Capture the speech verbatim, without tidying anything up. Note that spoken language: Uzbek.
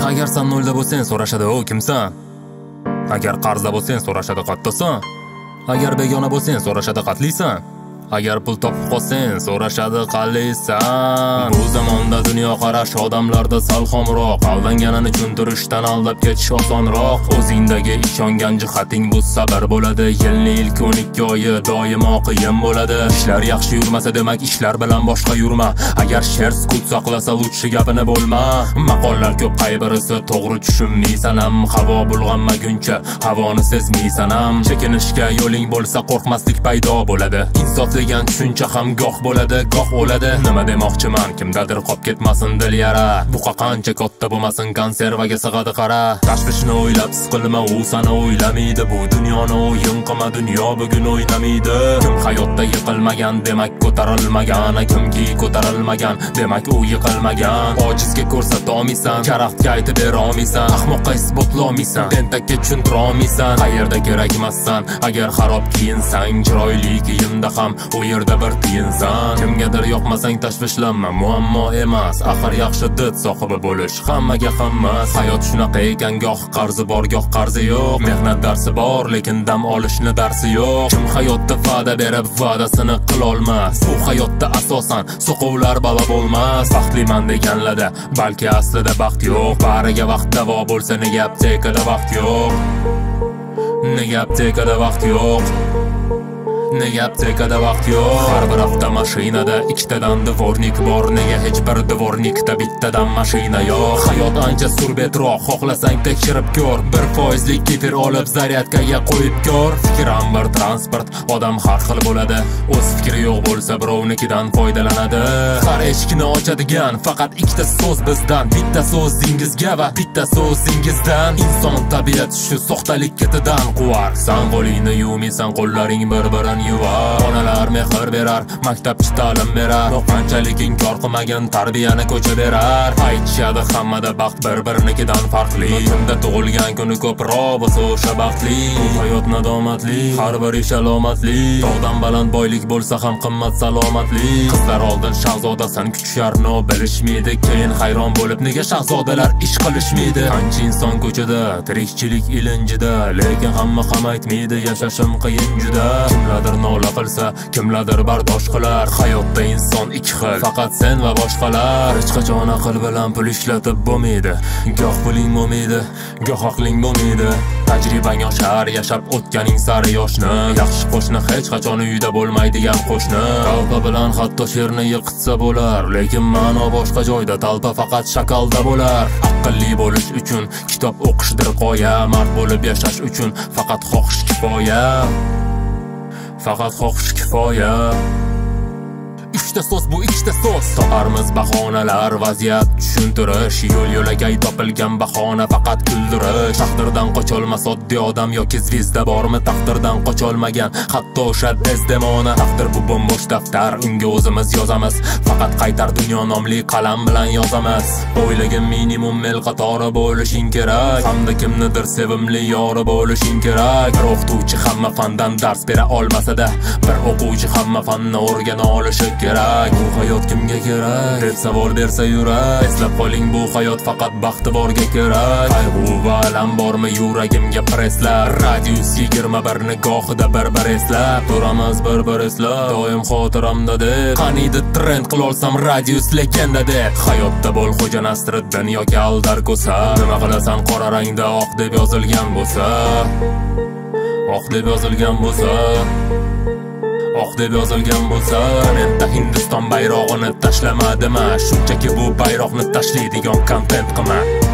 Agar sen nolda bo'lsang so'rashadi o kimsan? Agar qarzda bo'lsang so'rashadi qattasan. Agar begona bo'lsang so'rashadi qatlisan. Agar pul topib qolsang so'rashadi qallisan. Bu zamonda dunyo qarash odamlarda sal xomroq, aldanganini tushuntirishdan aldab ketish osonroq. O'zingdagi ishongan jihating bu sabr bo'ladi. Yilni ilk o'n ikki oyi doimo qiyin bo'ladi. Ishlar yaxshi yurmasa demak ishlar bilan boshqa yurma. Agar sher sukut saqlasa lutchi gapini bo'lma. Maqollar ko'p, qaybirisi to'g'ri tushunmaysan ham. Havo bulg'anmaguncha havoni sezmaysan ham. Chekinishga yo'ling bo'lsa qo'rqmaslik paydo bo'ladi. Insof degan tushuncha ham goh bo'ladi, goh o'ladi. Nima demoqchiman, kimdadir qolib ketmasin dil yara. Buqa qancha katta bo'lmasin konservaga sig'adi qara. Tashvishni o'ylab siqilma, u seni o'ylamaydi. Bu dunyoni o'yin qilma, dunyo bugun o'ynamaydi. Kim hayotda yiqilmagan demak ko'tarilmagan, kimki ko'tarilmagan demak u yiqilmagan. Ojizga ko'rsata olmaysan, karaxtga aytib bera olmaysan, ahmoqqa isbotlay olmaysan, tentakka tushuntira olmaysan. Qayerda kerakmassan, agar xarob kiyinsang, chiroyli kiyimda ham u yerda bir tiyinsan. Kimgadir yoqmasang tashvishlanma, muammo emas. Axir yaxshi did sohibi bo'lish hammaga hammas. Hayot shunaqa ekan, goh qarzi bor, goh qarzi yo'q. Mehnat darsi bor, lekin dam olishni darsi yo'q. Kim hayotda va'da berib va'dasini qila olmas, bu hayotda asosan soqovlar balo bo'lmas. Baxtliman deganlarda balki aslida baxt yo'q. Bariga vaqt davo bo'lsa nega aptekada vaqt yo'q? Nega aptekada vaqt yo'q? Nega aptekada vaqt yo'q? Har bir avtomashinada ikkitadan dvornik bor. Nega hech bir dvornikda bittadan mashina yo'q? Hayot ancha surbetroq, xohlasang tekshirib ko'r. Bir foizlik kefir olib zaryadkaga qo'yib ko'r. Fikr ham bir transport, odam har xil bo'ladi. O'z fikri yo'q bo'lsa birovnikidan foydalanadi. Har eshikni ochadigan faqat ikkita so'z bizdan. Bitta so'zingizga va bitta so'zingizdan. Inson tabiat shu soxtalik ketidan quvar. San qo'lingni yuvmaysan, qo'llaring bir-birini yuvar. Onalar mehr berar, maktabchi ta'lim berar. Qanchalik inkor qilmagan tarbiyani ko'cha berar. Aytishadi hammada baxt bir-birinikidan farqli. Kimda tug'ilgan kuni ko'proq bo'lsa o'sha baxtli. Hayot nadomatli, har bir ish alomatli. Tog'dan baland boylik bo'lsa ham qimmat salomatli. Qizlar oldin shahzodasan kutisharni bilishmaydi. Keyin hayron bo'lib nega shahzodalar ish qilishmaydi. Qancha inson ko'chada, tirikchilik ilinjida, lekin hamma ham aytmaydi yashashim qiyin juda. Kimlar nola qilsa, kimlardir bardosh qilar. Hayotda inson ikki xil, faqat sen va boshqalar. Hech qachon aql bilan pul ishlatib bo'lmaydi. Goh puling bo'lmaydi, goh aqling bo'lmaydi. Tajribang oshar, yashab o'tganing sari yoshni. Yaxshi qo'shni hech qachon uyda bo'lmaydigan qo'shni. Talpa bilan hatto sherni yiqitsa bo'lar, lekin ma'no boshqa joyda. Talpa faqat shakalda bo'lar. Aqlli bo'lish uchun kitob o'qishdir qoya. Mard bo'lib yashash uchun faqat xohish kifoya. Faqat xohish kifoya. Uchta so'z bu ikkita so'z. Toparmiz bahonalar, vaziyat tushuntirish. Yo'l yo'lakay topilgan bahona faqat kuldirish. Taqdirdan qocholmas oddiy odam yoki zvezda bormi? Taqdirdan qocholmagan hatto o'sha Desdemona. Taqdir bu bo'mbo'sh daftar, unga o'zimiz yozamiz. Faqat qaytar dunyo nomli qalam bilan yozamiz. O'ylagin minimum mel qatori bo'lishing kerak, hamda kimnidir sevimli yori bo'lishing kerak. Bir o'qituvchi hamma fandan dars bera olmasa-da, bir o'quvchi hamma fanni o'rgana olishi kerak. Bu hayot kimga kerak deb savol bersa yurak. Eslab qoling, bu hayot faqat baxti borga kerak. Qayg'u va alam bormi yuragimga preslar. Radius yigirma bir nigohida bir-bir eslab turamiz, bir-bir eslab. Doim xotiramda deb qaniydi trend qilolsam radius legenda deb. Hayotda bo'l xo'ja Nasriddin yoki Aldar Ko'sa. Nima qilasan qora rangda oq deb yozilgan bo'lsa, oq deb yozilgan bo'lsa, oq deb yozilgan bo'lsa. Menda Hindiston bayrog'ini tashlamadimi? Shunchaki bu bayroqni tashlaydigan kontent qilma.